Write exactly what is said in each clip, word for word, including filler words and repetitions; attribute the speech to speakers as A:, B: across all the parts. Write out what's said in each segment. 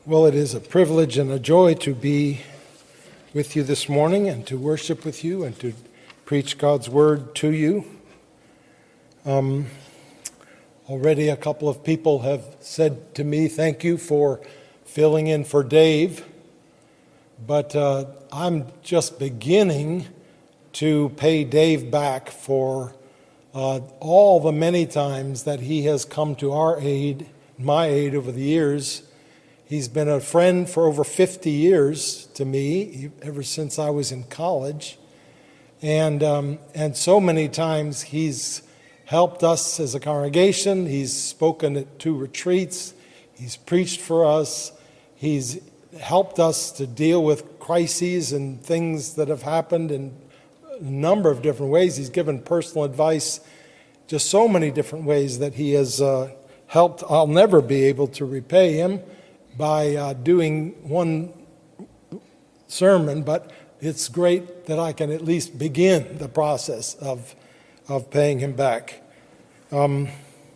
A: Well, it is a privilege and a joy to be with you this morning and to worship with you and to preach God's word to you. Um, already a couple of people have said to me, thank you for filling in for Dave. But uh, I'm just beginning to pay Dave back for uh, all the many times that he has come to our aid, my aid over the years. He's been a friend for over fifty years to me, ever since I was in college. And um, and so many times he's helped us as a congregation. He's spoken at two retreats. He's preached for us. He's helped us to deal with crises and things that have happened in a number of different ways. He's given personal advice, just so many different ways that he has uh, helped. I'll never be able to repay him by uh, doing one sermon, but it's great that I can at least begin the process of of paying him back. Um,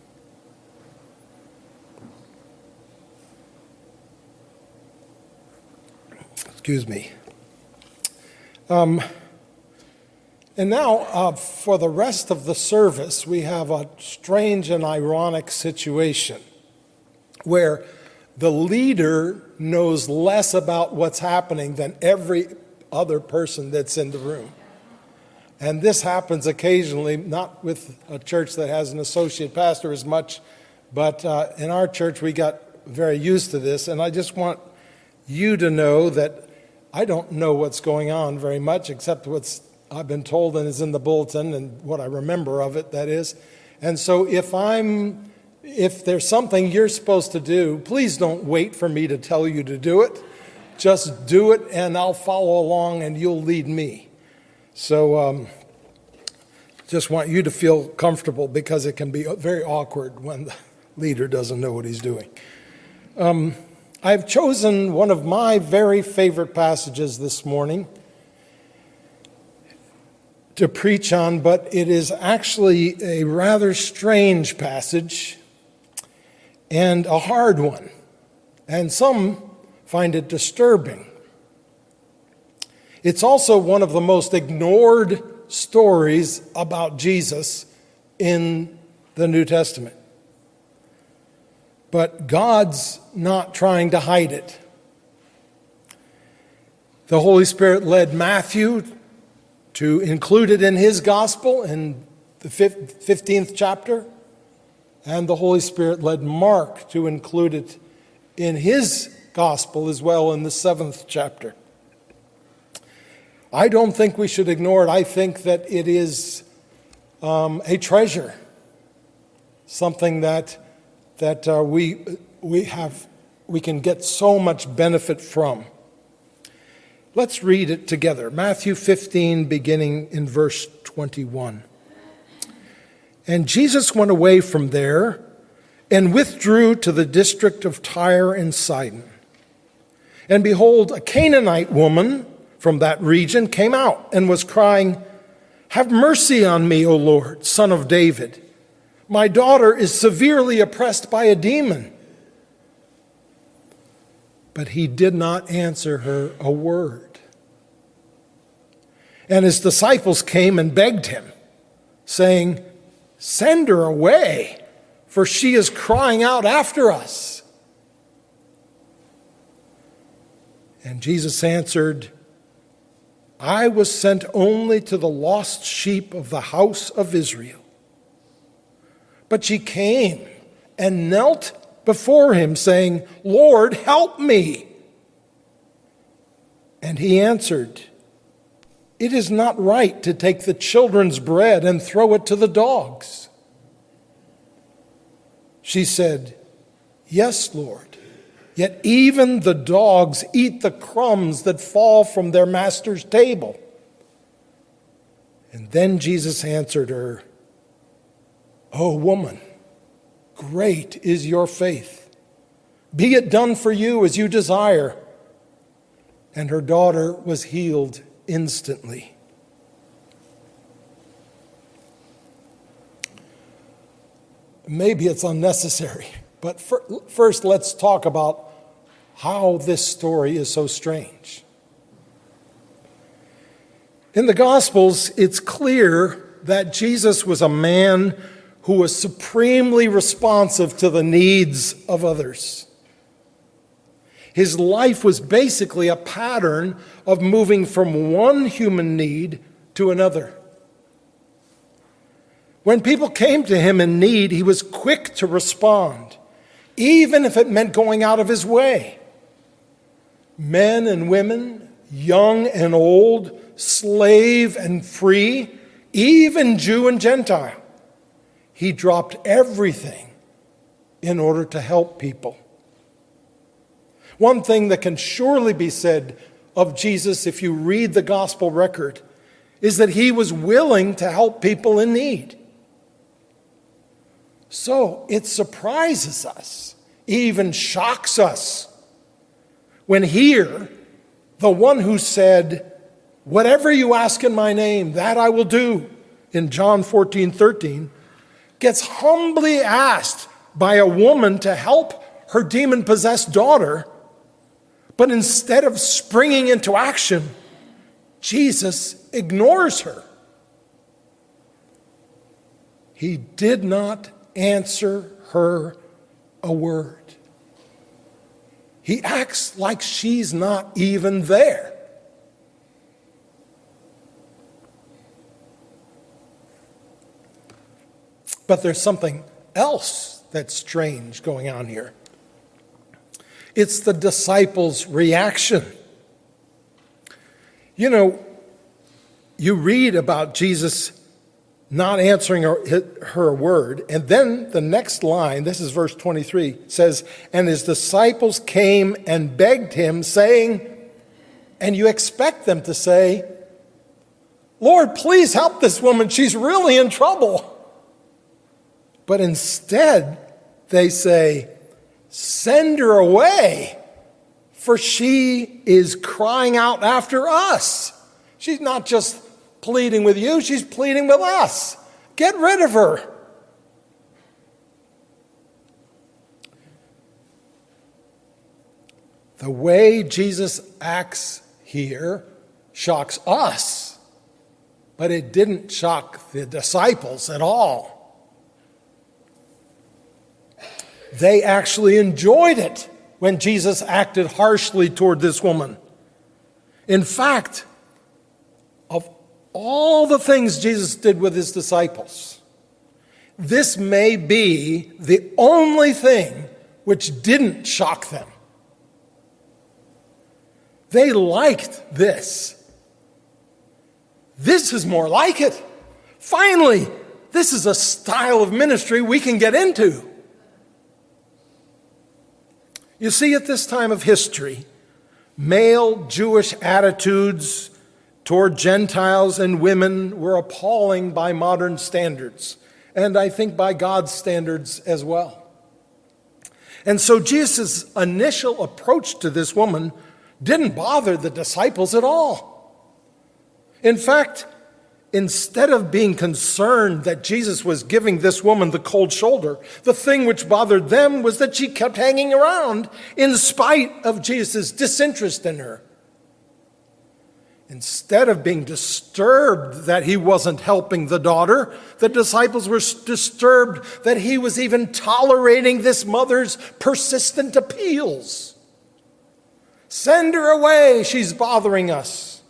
A: excuse me. Um, and now, uh, for the rest of the service, we have a strange and ironic situation where the leader knows less about what's happening than every other person that's in the room. And this happens occasionally, not with a church that has an associate pastor as much, but uh, in our church we got very used to this. And I just want you to know that I don't know what's going on very much, except what's I've been told and is in the bulletin and what I remember of it, that is. And so if I'm If there's something you're supposed to do, please don't wait for me to tell you to do it. Just do it, and I'll follow along, and you'll lead me. So um, just want you to feel comfortable, because it can be very awkward when the leader doesn't know what he's doing. Um, I've chosen one of my very favorite passages this morning to preach on, but it is actually a rather strange passage and a hard one, and some find it disturbing. It's also one of the most ignored stories about Jesus in the New Testament. But God's not trying to hide it. The Holy Spirit led Matthew to include it in his gospel in the fifteenth chapter. And the Holy Spirit led Mark to include it in his gospel as well in the seventh chapter. I don't think we should ignore it. I think that it is um, a treasure, something that that uh, we we have we can get so much benefit from. Let's read it together. Matthew fifteen, beginning in verse twenty-one. And Jesus went away from there and withdrew to the district of Tyre and Sidon. And behold, a Canaanite woman from that region came out and was crying, "Have mercy on me, O Lord, Son of David. My daughter is severely oppressed by a demon." But he did not answer her a word. And his disciples came and begged him, saying, "Send her away, for she is crying out after us." And Jesus answered, "I was sent only to the lost sheep of the house of Israel." But she came and knelt before him, saying, "Lord, help me." And he answered, "It is not right to take the children's bread and throw it to the dogs." She said, "Yes, Lord, yet even the dogs eat the crumbs that fall from their master's table." And then Jesus answered her, "O woman, great is your faith. Be it done for you as you desire." And her daughter was healed instantly. Maybe it's unnecessary, but for, first let's talk about how this story is so strange. In the Gospels, it's clear that Jesus was a man who was supremely responsive to the needs of others. His life was basically a pattern of moving from one human need to another. When people came to him in need, he was quick to respond, even if it meant going out of his way. Men and women, young and old, slave and free, even Jew and Gentile. He dropped everything in order to help people. One thing that can surely be said of Jesus, if you read the gospel record, is that he was willing to help people in need. So it surprises us, even shocks us, when here, the one who said, "Whatever you ask in my name, that I will do," in John fourteen thirteen, gets humbly asked by a woman to help her demon-possessed daughter, but instead of springing into action, Jesus ignores her. He did not answer her a word. He acts like she's not even there. But there's something else that's strange going on here. It's the disciples' reaction. You know, you read about Jesus not answering her, her a word, and then the next line, this is verse twenty-three, says, "And his disciples came and begged him, saying," and you expect them to say, "Lord, please help this woman. She's really in trouble." But instead, they say, "Send her away, for she is crying out after us." She's not just pleading with you, she's pleading with us. Get rid of her. The way Jesus acts here shocks us, but it didn't shock the disciples at all. They actually enjoyed it when Jesus acted harshly toward this woman. In fact, of all the things Jesus did with his disciples, this may be the only thing which didn't shock them. They liked this. This is more like it. Finally, this is a style of ministry we can get into. You see, at this time of history, male Jewish attitudes toward Gentiles and women were appalling by modern standards, and I think by God's standards as well. And so Jesus' initial approach to this woman didn't bother the disciples at all. In fact, instead of being concerned that Jesus was giving this woman the cold shoulder, the thing which bothered them was that she kept hanging around in spite of Jesus' disinterest in her. Instead of being disturbed that he wasn't helping the daughter, the disciples were disturbed that he was even tolerating this mother's persistent appeals. Send her away, she's bothering us.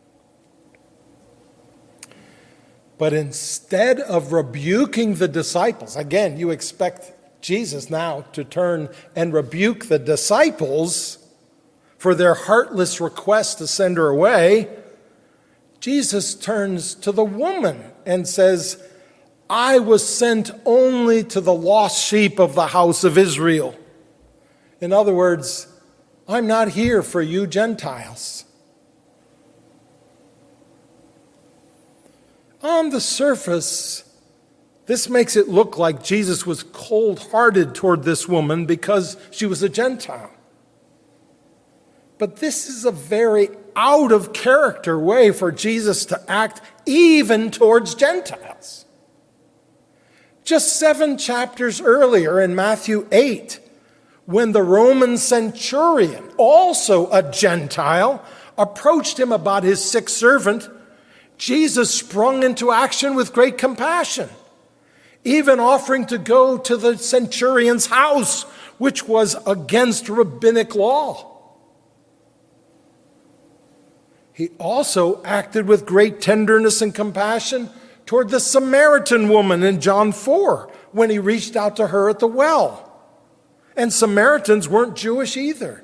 A: But instead of rebuking the disciples, again, you expect Jesus now to turn and rebuke the disciples for their heartless request to send her away, Jesus turns to the woman and says, "I was sent only to the lost sheep of the house of Israel." In other words, I'm not here for you Gentiles. On the surface, this makes it look like Jesus was cold-hearted toward this woman because she was a Gentile. But this is a very out-of-character way for Jesus to act even towards Gentiles. Just seven chapters earlier in Matthew eight, when the Roman centurion, also a Gentile, approached him about his sick servant, Jesus sprung into action with great compassion, even offering to go to the centurion's house, which was against rabbinic law. He also acted with great tenderness and compassion toward the Samaritan woman in John four, when he reached out to her at the well. And Samaritans weren't Jewish either.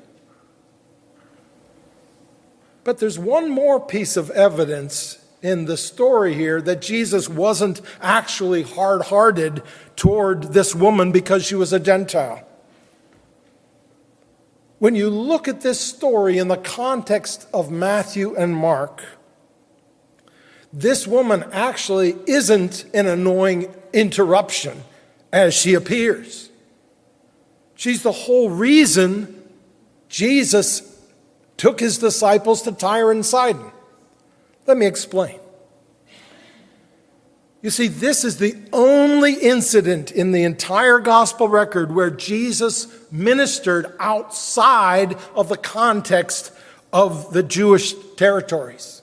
A: But there's one more piece of evidence in the story here that Jesus wasn't actually hard-hearted toward this woman because she was a Gentile. When you look at this story in the context of Matthew and Mark, this woman actually isn't an annoying interruption as she appears. She's the whole reason Jesus took his disciples to Tyre and Sidon. Let me explain. You see, this is the only incident in the entire gospel record where Jesus ministered outside of the context of the Jewish territories.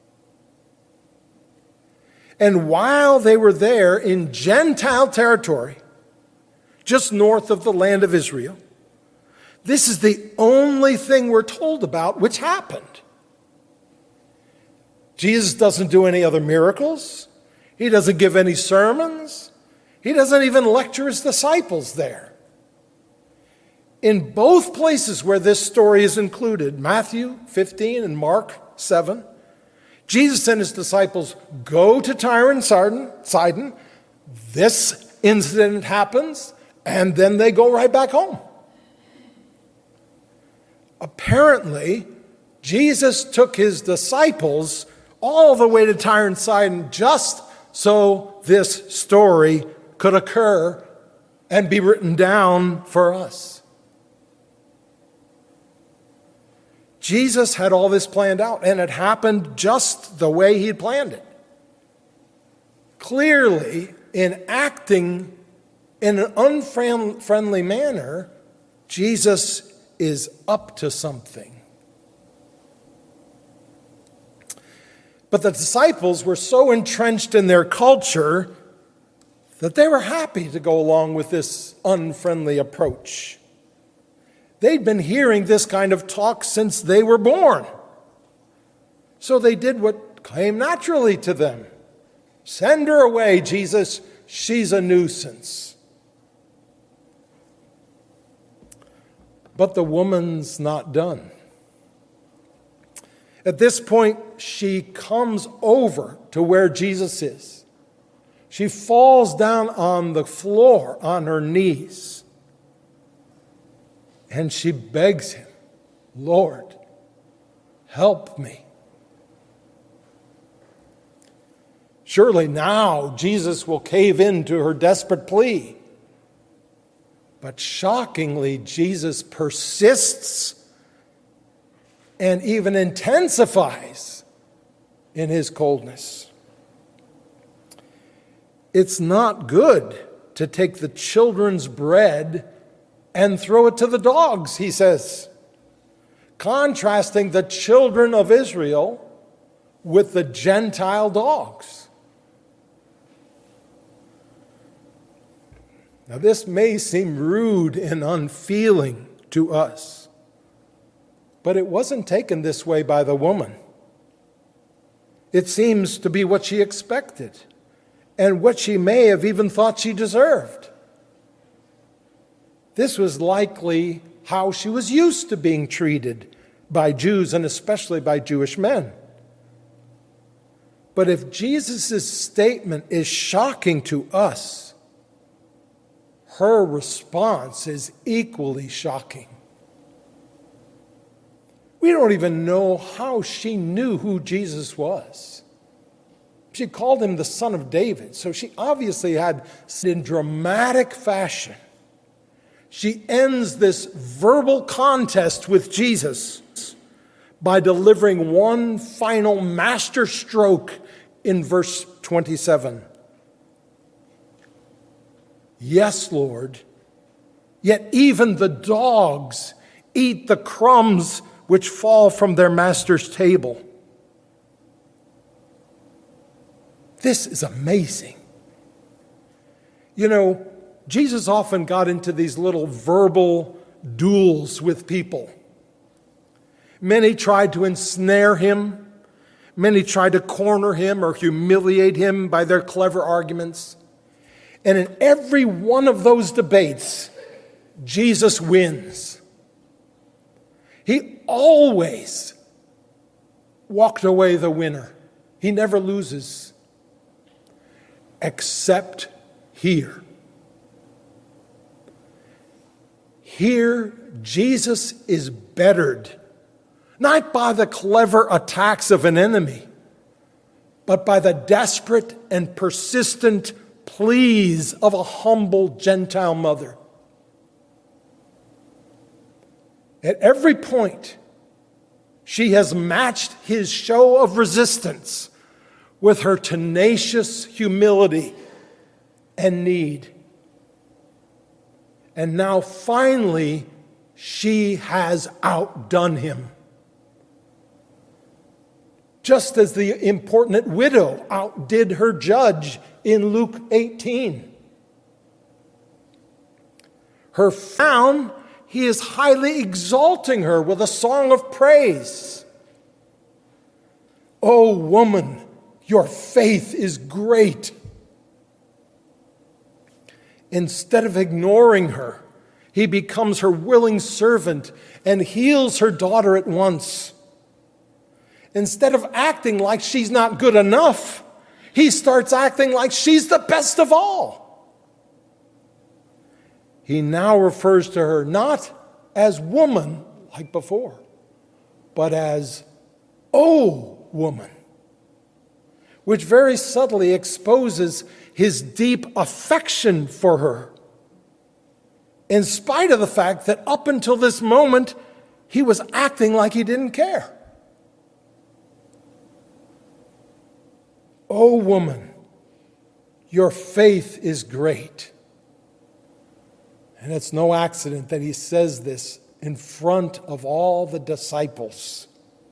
A: And while they were there in Gentile territory, just north of the land of Israel, this is the only thing we're told about which happened. Jesus doesn't do any other miracles. He doesn't give any sermons. He doesn't even lecture his disciples there. In both places where this story is included, Matthew fifteen and Mark seven, Jesus and his disciples go to Tyre and Sidon. This incident happens, and then they go right back home. Apparently, Jesus took his disciples all the way to Tyre and Sidon just so this story could occur and be written down for us. Jesus had all this planned out, and it happened just the way he had planned it. Clearly, in acting in an unfriendly manner, Jesus is up to something. But the disciples were so entrenched in their culture that they were happy to go along with this unfriendly approach. They'd been hearing this kind of talk since they were born. So they did what came naturally to them. Send her away, Jesus. She's a nuisance. But the woman's not done. At this point, she comes over to where Jesus is. She falls down on the floor on her knees. And she begs him, Lord, help me. Surely now Jesus will cave into her desperate plea. But shockingly, Jesus persists and even intensifies in his coldness. It's not good to take the children's bread and throw it to the dogs, he says, contrasting the children of Israel with the Gentile dogs. Now, this may seem rude and unfeeling to us, but it wasn't taken this way by the woman. It seems to be what she expected and what she may have even thought she deserved. This was likely how she was used to being treated by Jews and especially by Jewish men. But if Jesus' statement is shocking to us, her response is equally shocking. We don't even know how she knew who Jesus was. She called him the Son of David, so she obviously had, in dramatic fashion, she ends this verbal contest with Jesus by delivering one final master stroke in verse twenty-seven. Yes, Lord, Yet even the dogs eat the crumbs which fall from their master's table. This is amazing. You know, Jesus often got into these little verbal duels with people. Many tried to ensnare him. Many tried to corner him or humiliate him by their clever arguments. And in every one of those debates, Jesus wins. He always walked away the winner. He never loses. Except here. Here, Jesus is bettered, not by the clever attacks of an enemy, but by the desperate and persistent pleas of a humble Gentile mother. At every point, she has matched his show of resistance with her tenacious humility and need. And now finally, she has outdone him. Just as the importunate widow outdid her judge in Luke eighteen. Her found, he is highly exalting her with a song of praise. O woman, your faith is great. Instead of ignoring her, he becomes her willing servant and heals her daughter at once. Instead of acting like she's not good enough, he starts acting like she's the best of all. He now refers to her not as woman like before, but as, O woman, which very subtly exposes his deep affection for her, in spite of the fact that up until this moment, he was acting like he didn't care. O woman, your faith is great. And it's no accident that he says this in front of all the disciples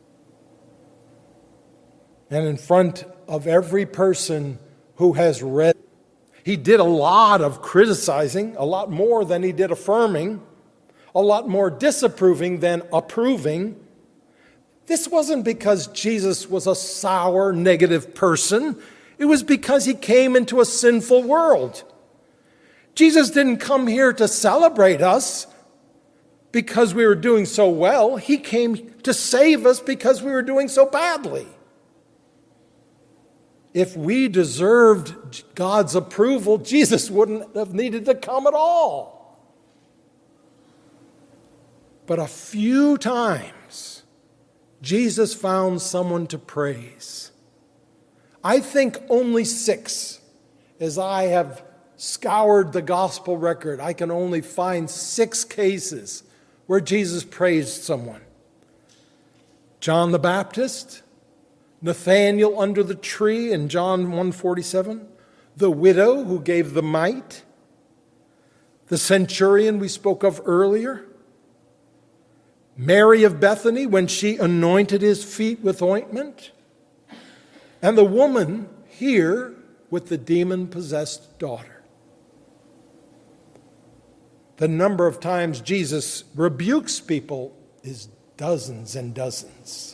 A: and in front of every person who has read. He did a lot of criticizing, a lot more than he did affirming, a lot more disapproving than approving. This wasn't because Jesus was a sour, negative person. It was because he came into a sinful world. Jesus didn't come here to celebrate us because we were doing so well. He came to save us because we were doing so badly. If we deserved God's approval, Jesus wouldn't have needed to come at all. But a few times, Jesus found someone to praise. I think only six. As I have scoured the gospel record, I can only find six cases where Jesus praised someone. John the Baptist, Nathanael under the tree in John one forty-seven, the widow who gave the mite, the centurion we spoke of earlier, Mary of Bethany when she anointed his feet with ointment, and the woman here with the demon-possessed daughter. The number of times Jesus rebukes people is dozens and dozens.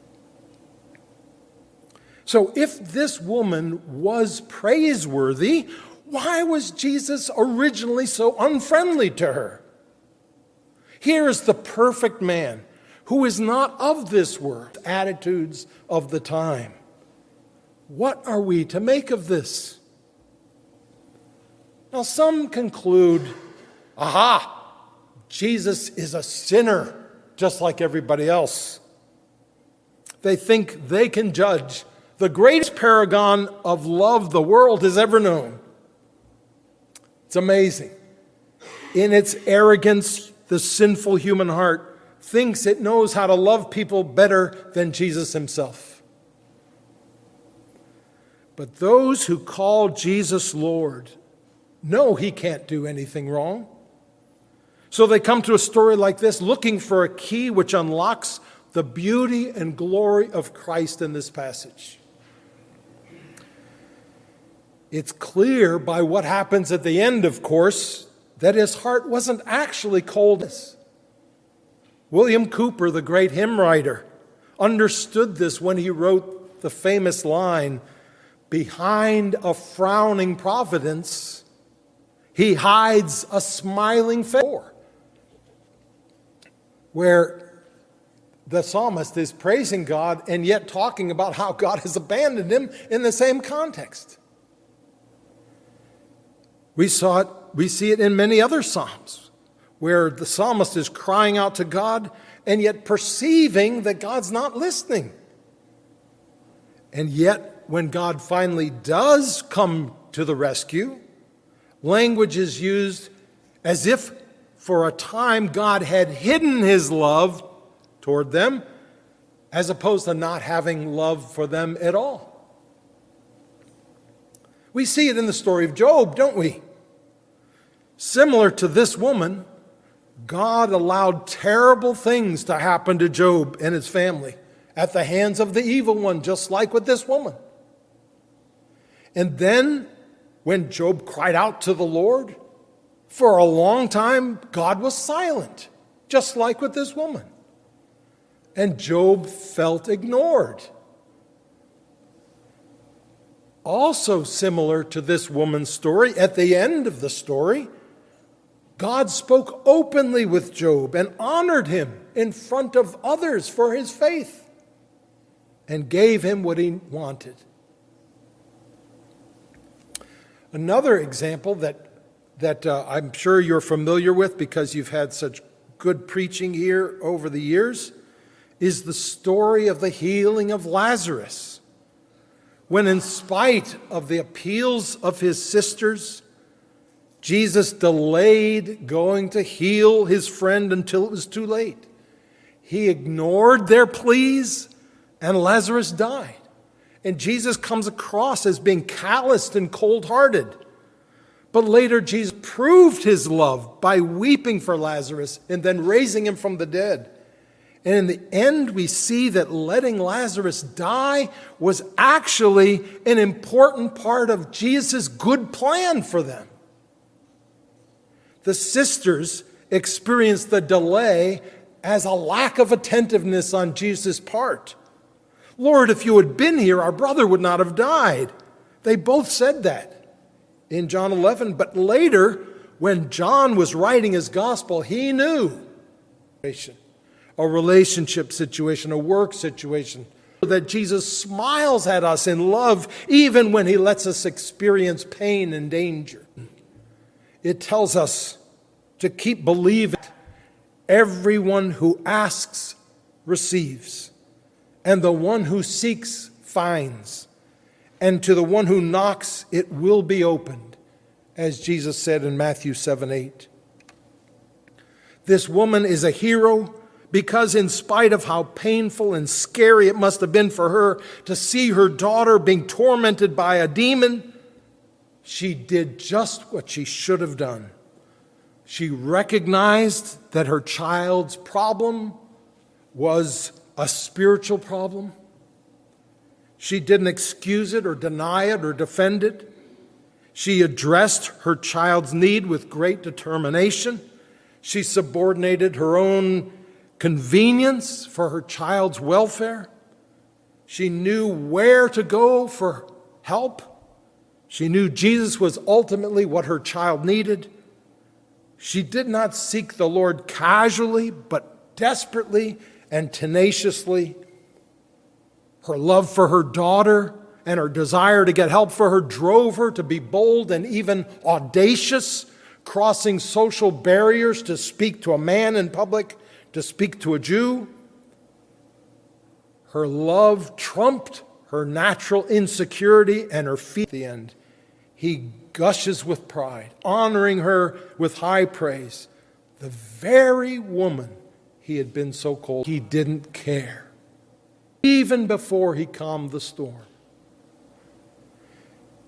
A: So if this woman was praiseworthy, why was Jesus originally so unfriendly to her? Here is the perfect man who is not of this world, attitudes of the time. What are we to make of this? Now some conclude, aha, Jesus is a sinner just like everybody else. They think they can judge the greatest paragon of love the world has ever known. It's amazing. In its arrogance, the sinful human heart thinks it knows how to love people better than Jesus himself. But those who call Jesus Lord know he can't do anything wrong. So they come to a story like this, looking for a key which unlocks the beauty and glory of Christ in this passage. It's clear by what happens at the end, of course, that his heart wasn't actually cold. William Cowper, the great hymn writer, understood this when he wrote the famous line, "Behind a frowning providence, he hides a smiling face," where the psalmist is praising God and yet talking about how God has abandoned him in the same context. We saw it, we see it in many other psalms, where the psalmist is crying out to God and yet perceiving that God's not listening. And yet, when God finally does come to the rescue, language is used as if for a time God had hidden his love toward them, as opposed to not having love for them at all. We see it in the story of Job, don't we? Similar to this woman, God allowed terrible things to happen to Job and his family at the hands of the evil one, just like with this woman. And then, when Job cried out to the Lord, for a long time, God was silent, just like with this woman. And Job felt ignored. Also similar to this woman's story, at the end of the story, God spoke openly with Job and honored him in front of others for his faith and gave him what he wanted. Another example that, that uh, I'm sure you're familiar with because you've had such good preaching here over the years is the story of the healing of Lazarus, when in spite of the appeals of his sisters, Jesus delayed going to heal his friend until it was too late. He ignored their pleas, and Lazarus died. And Jesus comes across as being calloused and cold-hearted. But later, Jesus proved his love by weeping for Lazarus and then raising him from the dead. And in the end, we see that letting Lazarus die was actually an important part of Jesus' good plan for them. The sisters experienced the delay as a lack of attentiveness on Jesus' part. Lord, if you had been here, our brother would not have died. They both said that in John eleven. But later, when John was writing his gospel, he knew a relationship situation, a work situation, that Jesus smiles at us in love even when he lets us experience pain and danger. It tells us to keep believing. Everyone who asks receives, and the one who seeks finds, and to the one who knocks it will be opened, as Jesus said in Matthew seven eight. This woman is a hero because in spite of how painful and scary it must have been for her to see her daughter being tormented by a demon, she did just what she should have done. She recognized that her child's problem was a spiritual problem. She didn't excuse it or deny it or defend it. She addressed her child's need with great determination. She subordinated her own convenience for her child's welfare. She knew where to go for help. She knew Jesus was ultimately what her child needed. She did not seek the Lord casually, but desperately and tenaciously. Her love for her daughter and her desire to get help for her drove her to be bold and even audacious, crossing social barriers to speak to a man in public, to speak to a Jew. Her love trumped her natural insecurity and her fear at the end. He gushes with pride, honoring her with high praise. The very woman he had been so cold, he didn't care, even before he calmed the storm.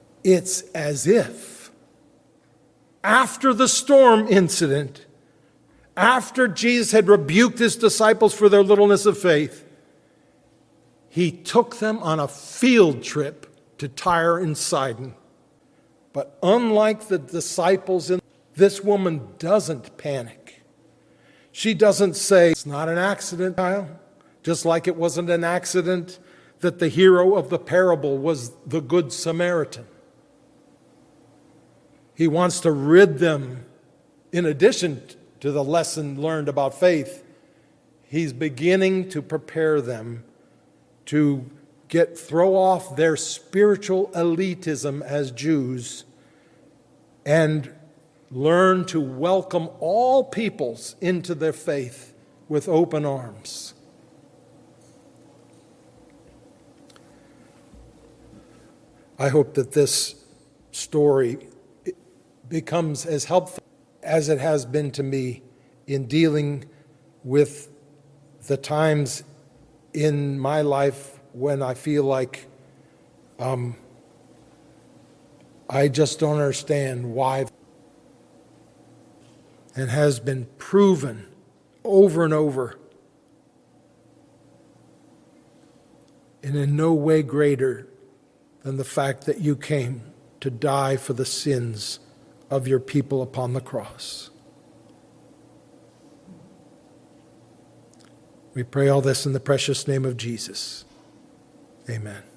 A: It's as if, after the storm incident, After Jesus had rebuked his disciples for their littleness of faith, he took them on a field trip to Tyre and Sidon. But unlike the disciples, in this woman doesn't panic. She doesn't say, it's not an accident, Kyle. Just like it wasn't an accident that the hero of the parable was the Good Samaritan. He wants to rid them, in addition to the lesson learned about faith, he's beginning to prepare them to get throw off their spiritual elitism as Jews and learn to welcome all peoples into their faith with open arms. I hope that this story becomes as helpful as it has been to me in dealing with the times in my life when I feel like um, I just don't understand why, and has been proven over and over and in no way greater than the fact that you came to die for the sins of your people upon the cross. We pray all this in the precious name of Jesus. Amen.